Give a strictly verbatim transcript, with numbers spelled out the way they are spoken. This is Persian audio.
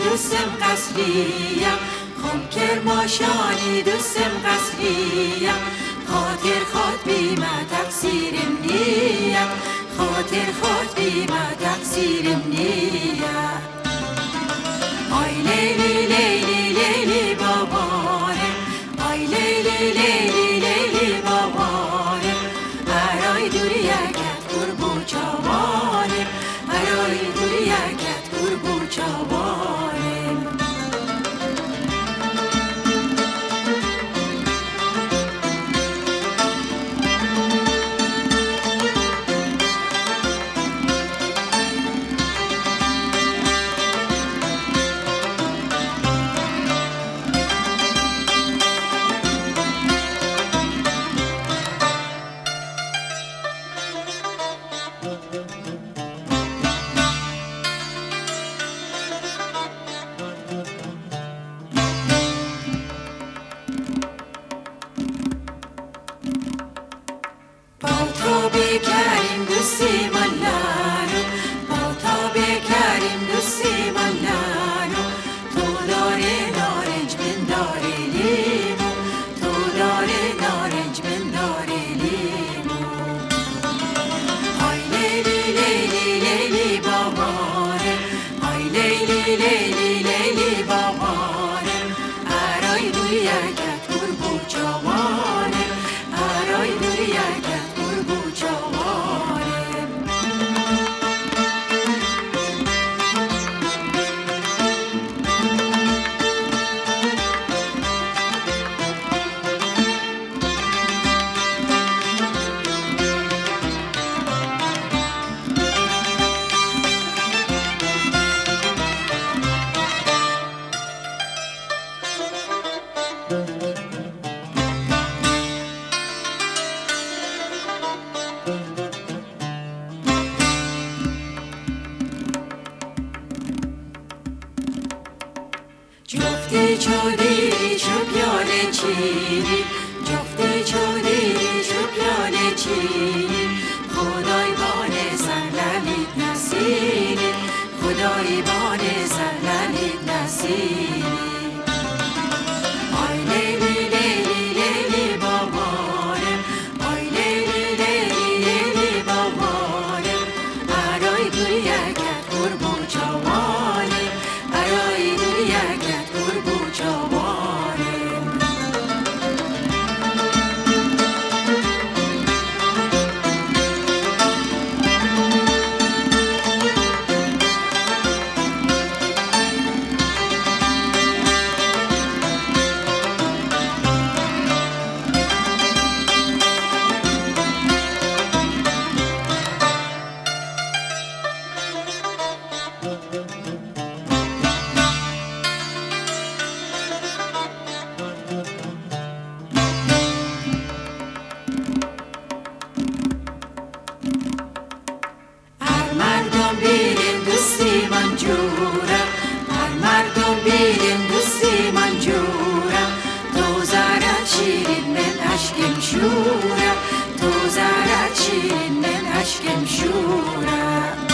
دوستم قصریم، خم کرماشانی دوستم قصریم، خاطر خود بیمه تقصیرم نیم، خاطر خود بیمه تقصیرم نیم. آی لیلی لیلی لیلی باباره، آی لیلی لیلی لیلی باباره، برای دوریکت قربو چاواره، برای دوریکت قربو چاواره. بکریم دوستی ملانو، با تا بکریم دوستی ملانو، تو داره نارنج من داره لیمو، تو داره نارنج من داره لیمو. آی لیلی لیلی لیلی باباره، آی لیلی لیلی لیلی باباره، ارای دوریکت قربو چاوانه، ارای دوریکت قربو چاوانه. جفتی چودی چو پیاله چینی، جفتی چودی چو پیاله چینی، خدای بانه سرلنید نسینی، خدای بانه سرلنید نسینی. آی لیلی لیلی لیلی باباره، آی لیلی لیلی لیلی باباره، ارای دوریکت قربو چاوانه، ارای دوریکت قربو چاوانه. مردم بیرین دوستی منجوره، هر مردم بیرین دوستی منجوره، تو زرد شیرین من اشکم شوره، تو زرد شیرین من اشکم شوره.